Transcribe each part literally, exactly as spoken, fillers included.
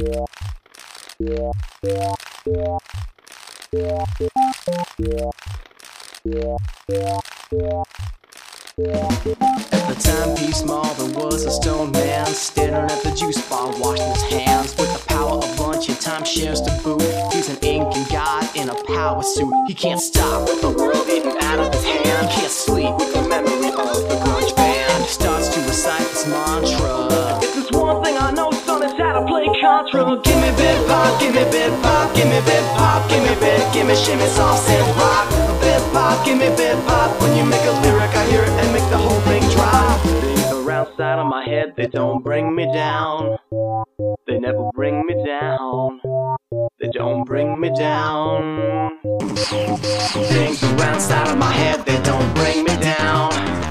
At the timepiece mall there was a stone man standing at the juice bar washing his hands. With the power of lunch and timeshares to boot, he's an inking god in a power suit. He can't stop with the world eating out of his hand. He can't sleep with the memory of the grunge band. He starts to recite this mantra: if there's one thing I know, son, it's how to play Contra. Give me bit pop, give me bit pop, give me bit pop, give me bit, give me shimmy, soft and rock. Bit pop, give me bit pop. When you make a lyric, I hear it and make the whole thing drop. Things around side of my head, they don't bring me down. They never bring me down. They don't bring me down. Things around side of my head, they don't bring me down.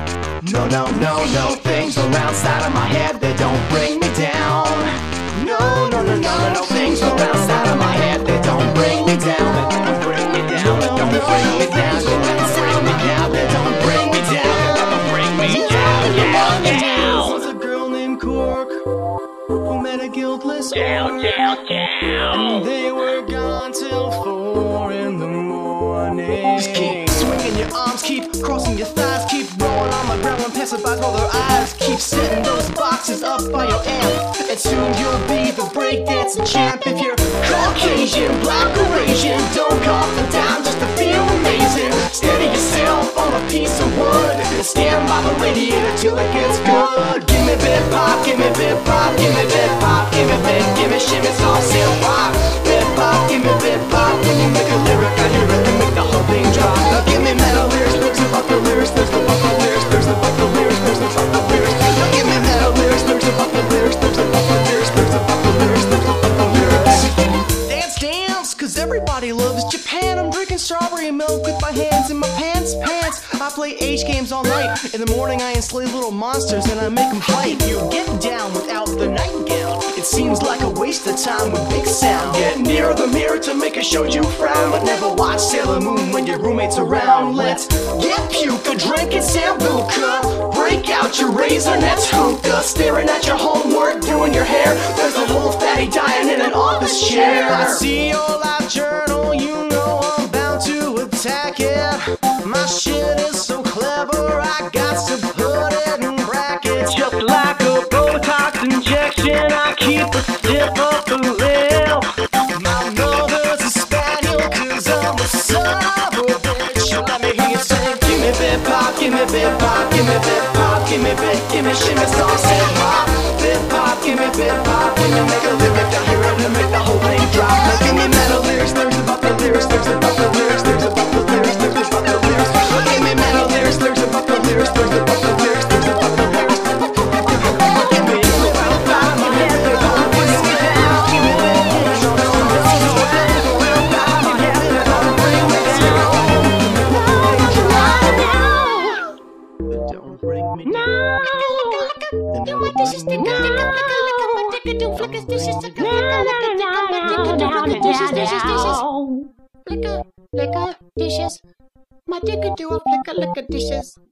No, no, no, no. Things around side of my head, they don't bring me down. No, no, no, no, no, no. Things around side of my head, they don't bring me down. They don't bring me down. They don't bring me down. They don't bring me down. They don't bring me down. They don't bring me down. Down, down. Was a girl named Cork who met a guiltless Down, down, down. and they were gone till four in the morning. Just keep swinging your arms, keep crossing your thighs, keep rolling on the ground when passerbys roll their eyes. Keep setting those boxes up by your amp, and soon you'll be the breakdancing champ. If you're Caucasian, black or Asian, don't cough them down just to feel amazing. Steady yourself on a piece of wood and stand by the radiator till it gets good. Give me bit pop, give me bit pop, give me bit pop, give me bit, give me shimmy, soft and rock. Bit pop, give me bit pop. When you make a lyric, I hear it and make the whole thing drop. Now give me metal lyrics, lyrics about the lyrics, there's the about the lyrics, there's the about the lyrics, there's the about the lyrics. Now give me metal lyrics, lyrics about the lyrics, there's the about the lyrics, there's the about the lyrics, there's the about the lyrics. Dance, dance, cause everybody loves Japan. I'm drinking strawberry milk with my hands in my pants, pants. I play H games all night. In the morning I enslave little monsters and I make them fight. You get down without the nightgown. It seems like a waste of time with big sound. Get near the mirror to make a show you frown, but never watch Sailor Moon when your roommate's around. Let's get puka, drinking sambuca. Break out your razor nets, hookah. Staring at your homework, doing your hair. There's a whole fatty dying in an office chair. I see your life journal, you know I'm bound to attack it. My shit is so clever, I got to put it in brackets. Just like a Botox injection, I keep a stiff upper lip. My mother's a spaniel, cause I'm a son of a bitch. Let me hear you say, give me bit pop, give me bit pop, give me bit pop, give me bit, give me shimmy, sauce and pop. Bit pop, give me bit pop. When you make a lyric, I hear it and make the whole thing drop. Now give me metal lyrics, lyrics about the lyrics, lyrics about the lyrics, lyrics about the lyrics, lyrics about the lyrics. Now give me metal lyrics, lyrics about the lyrics, lyrics about the lyrics, lyrics about the lyrics. Give me a little pop, my head, they don't bring me down. Give me a little pop, my head, they don't bring me down. They don't bring me down. Do my dishes, stick a stick a flick a lick a my dick a do flick a dishes, stick a flick a lick a dick a my dick a do flick a dishes, dishes, dishes. Flick a, lick a dishes. My dick a do a flick a lick a dishes.